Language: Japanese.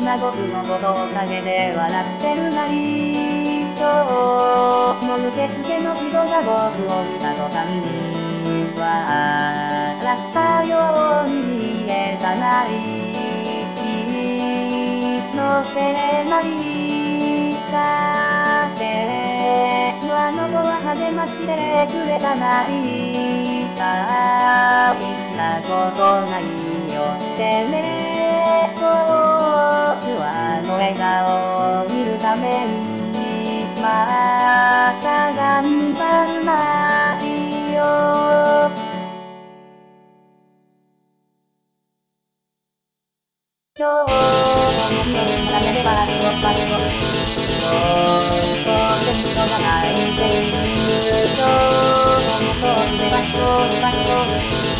な僕のことを陰で笑ってるなり。今日も受付の人が僕を見た途端に笑ったように見えたない。気のせいないかってあの子は励ましてくれたない。大したことないよってね。僕はあの笑顔を見るためにまた頑張るないよ。今日も広い屋根でバットバットで人が泣いている。今日も外でバットバット